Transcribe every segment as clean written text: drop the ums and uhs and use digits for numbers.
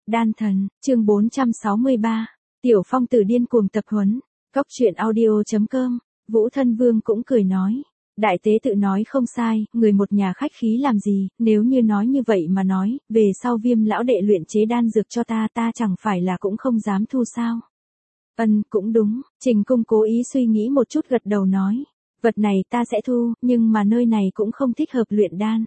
Đan thần, chương 463. Tiểu Phong Tử điên cuồng tập huấn. Cóc truyện audio.com. Vũ Thân Vương cũng cười nói. Đại tế tự nói không sai, người một nhà khách khí làm gì, nếu như nói như vậy mà nói, về sau Viêm lão đệ luyện chế đan dược cho ta chẳng phải là cũng không dám thu sao. Cũng đúng, Trình Cung cố ý suy nghĩ một chút gật đầu nói. Vật này ta sẽ thu, nhưng mà nơi này cũng không thích hợp luyện đan.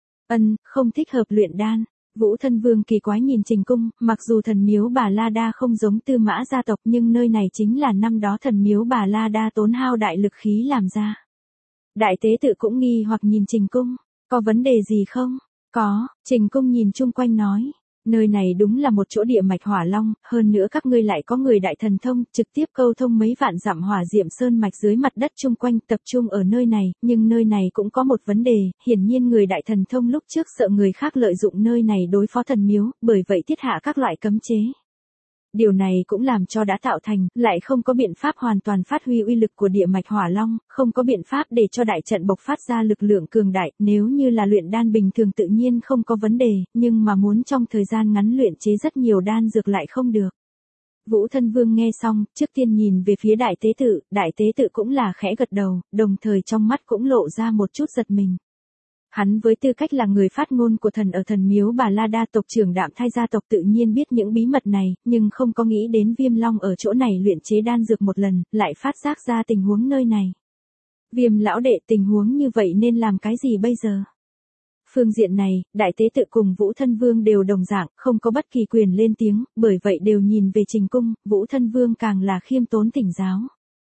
Không thích hợp luyện đan. Vũ Thân Vương kỳ quái nhìn Trình Cung, mặc dù thần miếu Bà La Đa không giống Tư Mã gia tộc nhưng nơi này chính là năm đó thần miếu Bà La Đa tốn hao đại lực khí làm ra. Đại tế tự cũng nghi hoặc nhìn Trình Cung, có vấn đề gì không? Có, Trình Cung nhìn chung quanh nói. Nơi này đúng là một chỗ địa mạch hỏa long, hơn nữa các ngươi lại có người đại thần thông, trực tiếp câu thông mấy vạn dặm hỏa diệm sơn mạch dưới mặt đất chung quanh tập trung ở nơi này, nhưng nơi này cũng có một vấn đề, hiển nhiên người đại thần thông lúc trước sợ người khác lợi dụng nơi này đối phó thần miếu, bởi vậy thiết hạ các loại cấm chế. Điều này cũng làm cho đã tạo thành, lại không có biện pháp hoàn toàn phát huy uy lực của địa mạch hỏa long, không có biện pháp để cho đại trận bộc phát ra lực lượng cường đại, nếu như là luyện đan bình thường tự nhiên không có vấn đề, nhưng mà muốn trong thời gian ngắn luyện chế rất nhiều đan dược lại không được. Vũ Thân Vương nghe xong, trước tiên nhìn về phía đại tế tự cũng là khẽ gật đầu, đồng thời trong mắt cũng lộ ra một chút giật mình. Hắn với tư cách là người phát ngôn của thần ở thần miếu Bà La Đa tộc trưởng Đạm Thai gia tộc tự nhiên biết những bí mật này, nhưng không có nghĩ đến Viêm Long ở chỗ này luyện chế đan dược một lần, lại phát giác ra tình huống nơi này. Viêm lão đệ, tình huống như vậy nên làm cái gì bây giờ? Phương diện này, đại tế tự cùng Vũ Thân Vương đều đồng dạng, không có bất kỳ quyền lên tiếng, bởi vậy đều nhìn về Trình Cung, Vũ Thân Vương càng là khiêm tốn thỉnh giáo.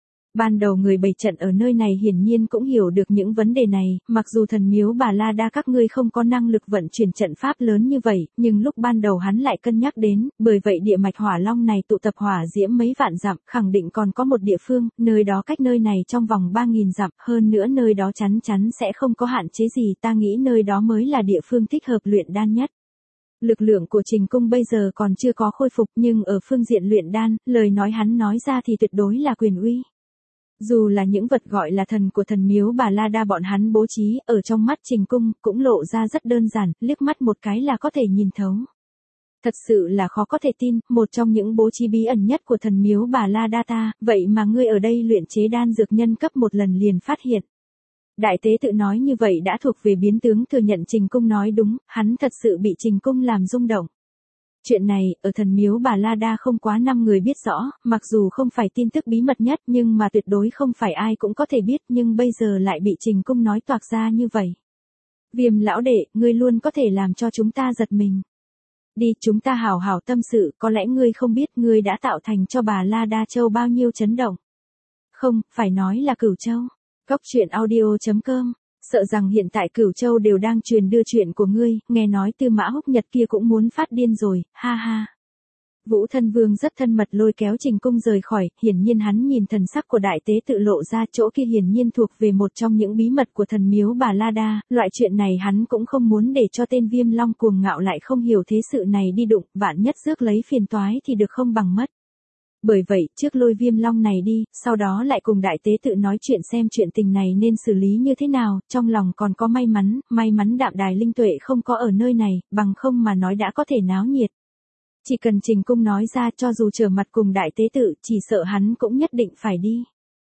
Ban đầu người bày trận ở nơi này hiển nhiên cũng hiểu được những vấn đề này, mặc dù thần miếu Bà La Đa các ngươi không có năng lực vận chuyển trận pháp lớn như vậy, nhưng lúc ban đầu hắn lại cân nhắc đến, bởi vậy địa mạch hỏa long này tụ tập hỏa diễm mấy vạn dặm, khẳng định còn có một địa phương, nơi đó cách nơi này trong vòng 3.000 dặm, hơn nữa nơi đó chắn sẽ không có hạn chế gì, ta nghĩ nơi đó mới là địa phương thích hợp luyện đan nhất. Lực lượng của Trình Cung bây giờ còn chưa có khôi phục nhưng ở phương diện luyện đan, lời nói hắn nói ra thì tuyệt đối là quyền uy. Dù là những vật gọi là thần của thần miếu Bà La Đa bọn hắn bố trí, ở trong mắt Trình Cung, cũng lộ ra rất đơn giản, liếc mắt một cái là có thể nhìn thấu. Thật sự là khó có thể tin, một trong những bố trí bí ẩn nhất của thần miếu Bà La Đa ta, vậy mà ngươi ở đây luyện chế đan dược nhân cấp một lần liền phát hiện. Đại tế tự nói như vậy đã thuộc về biến tướng thừa nhận Trình Cung nói đúng, hắn thật sự bị Trình Cung làm rung động. Chuyện này, ở thần miếu Bà La Đa không quá 5 người biết rõ, mặc dù không phải tin tức bí mật nhất nhưng mà tuyệt đối không phải ai cũng có thể biết nhưng bây giờ lại bị Trình Cung nói toạc ra như vậy. Viêm lão đệ, ngươi luôn có thể làm cho chúng ta giật mình. Đi, chúng ta hảo hảo tâm sự, có lẽ ngươi không biết ngươi đã tạo thành cho Bà La Đa Châu bao nhiêu chấn động. Không, phải nói là Cửu Châu. Cóc truyện audio.com. Sợ rằng hiện tại Cửu Châu đều đang truyền đưa chuyện của ngươi, nghe nói Tư Mã Húc Nhật kia cũng muốn phát điên rồi, ha ha. Vũ Thân Vương rất thân mật lôi kéo Trình Cung rời khỏi, hiển nhiên hắn nhìn thần sắc của đại tế tự lộ ra chỗ kia hiển nhiên thuộc về một trong những bí mật của thần miếu Bà La Đa, loại chuyện này hắn cũng không muốn để cho tên Viêm Long cuồng ngạo lại không hiểu thế sự này đi đụng, vạn nhất rước lấy phiền toái thì được không bằng mất. Bởi vậy, trước lôi Viêm Long này đi, sau đó lại cùng đại tế tự nói chuyện xem chuyện tình này nên xử lý như thế nào, trong lòng còn có may mắn Đạm Đài Linh Tuệ không có ở nơi này, bằng không mà nói đã có thể náo nhiệt. Chỉ cần Trình Cung nói ra cho dù trở mặt cùng đại tế tự, chỉ sợ hắn cũng nhất định phải đi.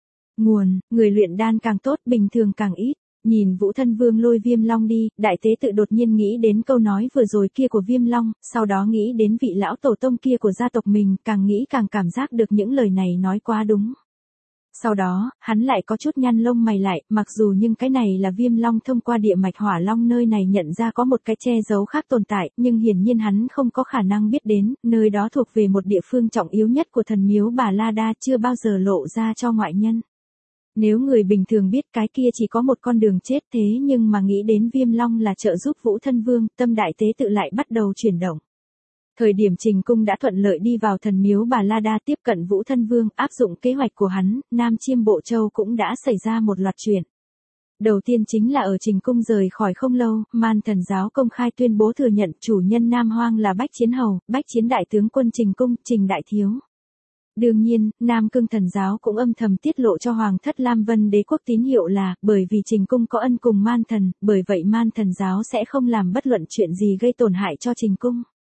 Người luyện đan càng tốt, bình thường càng ít. Nhìn Vũ Thân Vương lôi Viêm Long đi, đại tế tự đột nhiên nghĩ đến câu nói vừa rồi kia của Viêm Long, sau đó nghĩ đến vị lão tổ tông kia của gia tộc mình, càng nghĩ càng cảm giác được những lời này nói quá đúng. Sau đó, hắn lại có chút nhăn lông mày lại, mặc dù nhưng cái này là Viêm Long thông qua địa mạch hỏa long nơi này nhận ra có một cái che giấu khác tồn tại, nhưng hiển nhiên hắn không có khả năng biết đến, nơi đó thuộc về một địa phương trọng yếu nhất của thần miếu Bà La Đa chưa bao giờ lộ ra cho ngoại nhân. Nếu người bình thường biết cái kia chỉ có một con đường chết thế nhưng mà nghĩ đến Viêm Long là trợ giúp Vũ Thân Vương, tâm đại tế tự lại bắt đầu chuyển động. Thời điểm Trình Cung đã thuận lợi đi vào thần miếu Bà La Đa tiếp cận Vũ Thân Vương, áp dụng kế hoạch của hắn, Nam Chiêm Bộ Châu cũng đã xảy ra một loạt chuyện. Đầu tiên chính là ở Trình Cung rời khỏi không lâu, Man Thần giáo công khai tuyên bố thừa nhận chủ nhân Nam Hoang là Bách Chiến Hầu, Bách Chiến Đại tướng quân Trình Cung, Trình Đại Thiếu. Đương nhiên, Nam Cương Thần giáo cũng âm thầm tiết lộ cho Hoàng thất Lam Vân Đế quốc tín hiệu là, bởi vì Trình Cung có ân cùng Man Thần, bởi vậy Man Thần giáo sẽ không làm bất luận chuyện gì gây tổn hại cho Trình Cung.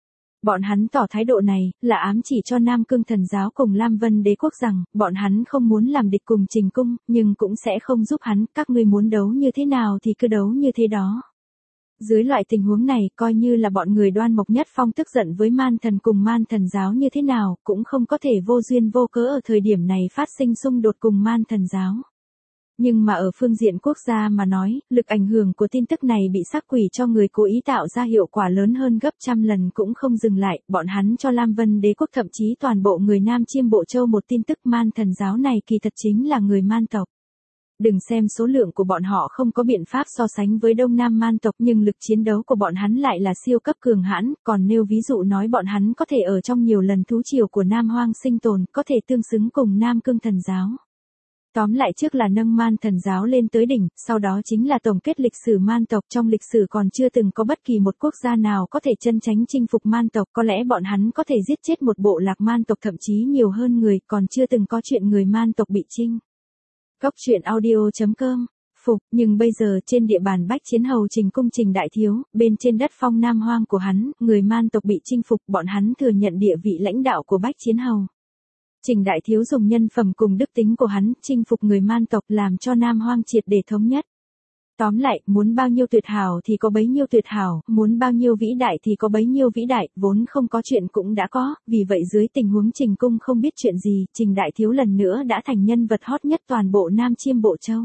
Bọn hắn tỏ thái độ này, là ám chỉ cho Nam Cương Thần giáo cùng Lam Vân Đế quốc rằng, bọn hắn không muốn làm địch cùng Trình Cung, nhưng cũng sẽ không giúp hắn, các ngươi muốn đấu như thế nào thì cứ đấu như thế đó. Dưới loại tình huống này, coi như là bọn người Đoan Mộc Nhất Phong tức giận với Man Thần cùng Man Thần giáo như thế nào, cũng không có thể vô duyên vô cớ ở thời điểm này phát sinh xung đột cùng Man Thần giáo. Nhưng mà ở phương diện quốc gia mà nói, lực ảnh hưởng của tin tức này bị sắc quỷ cho người cố ý tạo ra hiệu quả lớn hơn gấp trăm lần cũng không dừng lại, bọn hắn cho Lam Vân Đế quốc thậm chí toàn bộ người Nam Chiêm Bộ Châu một tin tức Man Thần giáo này kỳ thật chính là người Man tộc. Đừng xem số lượng của bọn họ không có biện pháp so sánh với Đông Nam Man tộc nhưng lực chiến đấu của bọn hắn lại là siêu cấp cường hãn, còn nêu ví dụ nói bọn hắn có thể ở trong nhiều lần thú triều của Nam Hoang sinh tồn, có thể tương xứng cùng Nam Cương Thần giáo. Tóm lại trước là nâng Man Thần giáo lên tới đỉnh, sau đó chính là tổng kết lịch sử Man tộc, trong lịch sử còn chưa từng có bất kỳ một quốc gia nào có thể chân chánh chinh phục Man tộc, có lẽ bọn hắn có thể giết chết một bộ lạc Man tộc thậm chí nhiều hơn người, còn chưa từng có chuyện người Man tộc bị chinh. Góc truyện audio.com Phục, nhưng bây giờ trên địa bàn Bách Chiến Hầu Trình Cung Trình Đại Thiếu, bên trên đất phong Nam Hoang của hắn, người Man tộc bị chinh phục, bọn hắn thừa nhận địa vị lãnh đạo của Bách Chiến Hầu. Trình Đại Thiếu dùng nhân phẩm cùng đức tính của hắn, chinh phục người Man tộc làm cho Nam Hoang triệt để thống nhất. Tóm lại, muốn bao nhiêu tuyệt hảo thì có bấy nhiêu tuyệt hảo, muốn bao nhiêu vĩ đại thì có bấy nhiêu vĩ đại, vốn không có chuyện cũng đã có, vì vậy dưới tình huống Trình Cung không biết chuyện gì, Trình Đại Thiếu lần nữa đã thành nhân vật hot nhất toàn bộ Nam Chiêm Bộ Châu.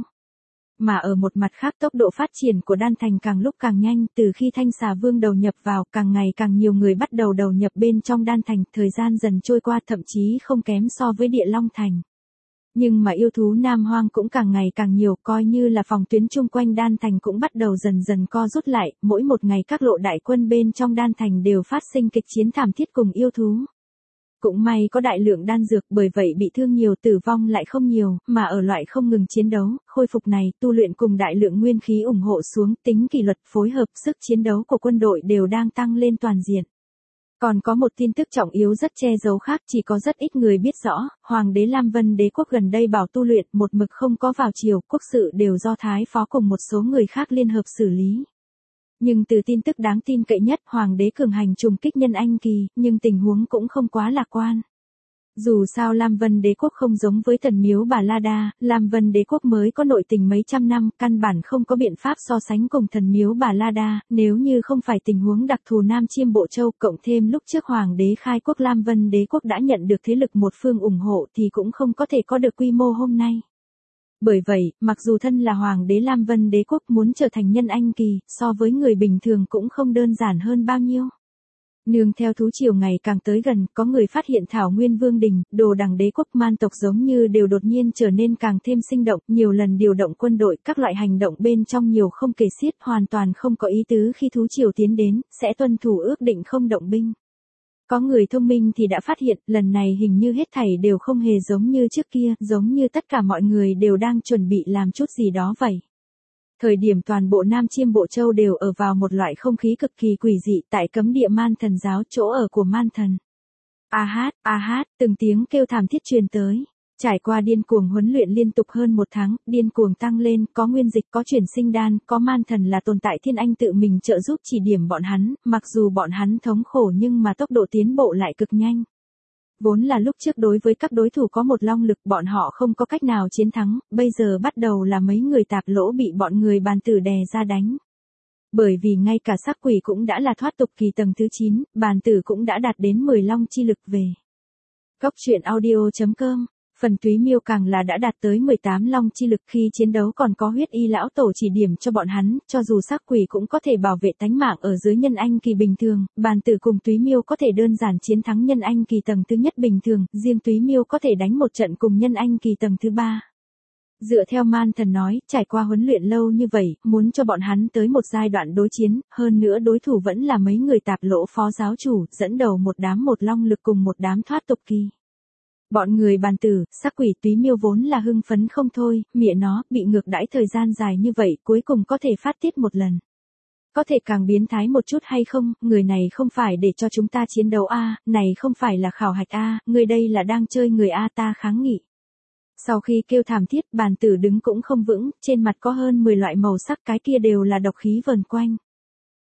Mà ở một mặt khác tốc độ phát triển của Đan Thành càng lúc càng nhanh, từ khi Thanh Xà Vương đầu nhập vào, càng ngày càng nhiều người bắt đầu đầu nhập bên trong Đan Thành, thời gian dần trôi qua thậm chí không kém so với Địa Long Thành. Nhưng mà yêu thú Nam Hoang cũng càng ngày càng nhiều, coi như là phòng tuyến chung quanh Đan Thành cũng bắt đầu dần dần co rút lại, mỗi một ngày các lộ đại quân bên trong Đan Thành đều phát sinh kịch chiến thảm thiết cùng yêu thú. Cũng may có đại lượng đan dược, bởi vậy bị thương nhiều tử vong lại không nhiều, mà ở loại không ngừng chiến đấu, khôi phục này, tu luyện cùng đại lượng nguyên khí ủng hộ xuống, tính kỷ luật, phối hợp, sức chiến đấu của quân đội đều đang tăng lên toàn diện. Còn có một tin tức trọng yếu rất che giấu khác, chỉ có rất ít người biết rõ, Hoàng đế Lam Vân Đế quốc gần đây bảo tu luyện một mực không có vào triều, quốc sự đều do Thái Phó cùng một số người khác liên hợp xử lý. Nhưng từ tin tức đáng tin cậy nhất, Hoàng đế cường hành trùng kích Nhân Anh Kỳ, nhưng tình huống cũng không quá lạc quan. Dù sao Lam Vân Đế quốc không giống với Tần Miếu Bà La Đa, Lam Vân Đế quốc mới có nội tình mấy trăm năm, căn bản không có biện pháp so sánh cùng Thần Miếu Bà La Đa, nếu như không phải tình huống đặc thù Nam Chiêm Bộ Châu, cộng thêm lúc trước Hoàng đế khai quốc Lam Vân Đế quốc đã nhận được thế lực một phương ủng hộ thì cũng không có thể có được quy mô hôm nay. Bởi vậy, mặc dù thân là Hoàng đế Lam Vân Đế quốc muốn trở thành Nhân Anh Kỳ, so với người bình thường cũng không đơn giản hơn bao nhiêu. Nương theo thú triều ngày càng tới gần, có người phát hiện Thảo Nguyên Vương Đình, Đồ Đằng Đế quốc Man tộc giống như đều đột nhiên trở nên càng thêm sinh động, nhiều lần điều động quân đội, các loại hành động bên trong nhiều không kể xiết, hoàn toàn không có ý tứ khi thú triều tiến đến, sẽ tuân thủ ước định không động binh. Có người thông minh thì đã phát hiện, lần này hình như hết thảy đều không hề giống như trước kia, giống như tất cả mọi người đều đang chuẩn bị làm chút gì đó vậy. Thời điểm toàn bộ Nam Chiêm Bộ Châu đều ở vào một loại không khí cực kỳ quỷ dị tại cấm địa Man Thần giáo, chỗ ở của Man Thần. A hát, từng tiếng kêu thảm thiết truyền tới. Trải qua điên cuồng huấn luyện liên tục hơn một tháng, điên cuồng tăng lên, có nguyên dịch, có chuyển sinh đan, có Man Thần là tồn tại thiên anh tự mình trợ giúp chỉ điểm bọn hắn, mặc dù bọn hắn thống khổ nhưng mà tốc độ tiến bộ lại cực nhanh. Vốn là lúc trước đối với các đối thủ có một long lực bọn họ không có cách nào chiến thắng, bây giờ bắt đầu là mấy người tạp lỗ bị bọn người bàn tử đè ra đánh. Bởi vì ngay cả sắc quỷ cũng đã là thoát tục kỳ tầng thứ 9, bàn tử cũng đã đạt đến 10 long chi lực về. Góc truyện audio.com Phần Túy Miêu càng là đã đạt tới 18 long chi lực, khi chiến đấu còn có huyết y lão tổ chỉ điểm cho bọn hắn, cho dù sắc quỷ cũng có thể bảo vệ tánh mạng ở dưới Nhân Anh Kỳ bình thường, bàn tử cùng Túy Miêu có thể đơn giản chiến thắng Nhân Anh Kỳ tầng thứ nhất bình thường, riêng Túy Miêu có thể đánh một trận cùng Nhân Anh Kỳ tầng thứ 3. Dựa theo Man Thần nói, trải qua huấn luyện lâu như vậy, muốn cho bọn hắn tới một giai đoạn đối chiến, hơn nữa đối thủ vẫn là mấy người tạp lỗ phó giáo chủ, dẫn đầu một đám một long lực cùng một đám thoát tục kỳ. Bọn người bàn tử, sắc quỷ Túy Miêu vốn là hưng phấn không thôi, mẹ nó, bị ngược đãi thời gian dài như vậy, cuối cùng có thể phát tiết một lần. Có thể càng biến thái một chút hay không, người này không phải để cho chúng ta chiến đấu a, này không phải là khảo hạch a, người đây là đang chơi người a, ta kháng nghị. Sau khi kêu thảm thiết, bàn tử đứng cũng không vững, trên mặt có hơn 10 loại màu sắc, cái kia đều là độc khí vờn quanh.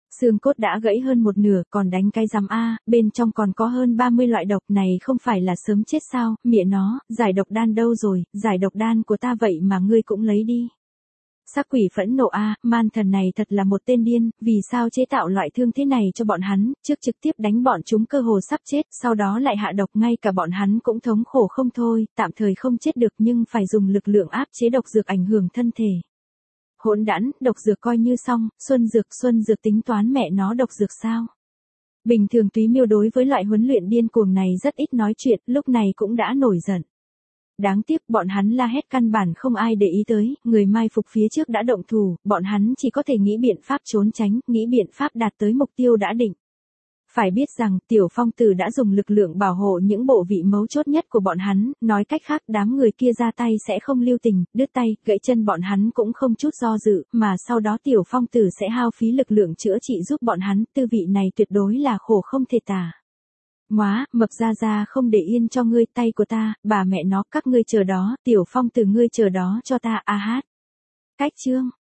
Xương cốt đã gãy hơn một nửa, còn đánh cái rắm a, bên trong còn có hơn 30 loại độc, này không phải là sớm chết sao, mẹ nó, giải độc đan đâu rồi, giải độc đan của ta vậy mà ngươi cũng lấy đi. Sắc quỷ phẫn nộ a, man thần này thật là một tên điên, vì sao chế tạo loại thương thế này cho bọn hắn, trước trực tiếp đánh bọn chúng cơ hồ sắp chết, sau đó lại hạ độc, ngay cả bọn hắn cũng thống khổ không thôi, tạm thời không chết được nhưng phải dùng lực lượng áp chế độc dược ảnh hưởng thân thể. Hỗn đản, độc dược coi như xong, Xuân Dược tính toán mẹ nó độc dược sao? Bình thường Túy Miêu đối với loại huấn luyện điên cuồng này rất ít nói chuyện, lúc này cũng đã nổi giận. Đáng tiếc bọn hắn la hét căn bản không ai để ý tới, người mai phục phía trước đã động thủ, bọn hắn chỉ có thể nghĩ biện pháp trốn tránh, nghĩ biện pháp đạt tới mục tiêu đã định. Phải biết rằng, Tiểu Phong Tử đã dùng lực lượng bảo hộ những bộ vị mấu chốt nhất của bọn hắn, nói cách khác đám người kia ra tay sẽ không lưu tình, đứt tay, gãy chân bọn hắn cũng không chút do dự, mà sau đó Tiểu Phong Tử sẽ hao phí lực lượng chữa trị giúp bọn hắn, tư vị này tuyệt đối là khổ không thể tả. Móa, mập ra không để yên cho ngươi, tay của ta, bà mẹ nó, các ngươi chờ đó, Tiểu Phong Tử ngươi chờ đó cho ta, a hát. Cách chương.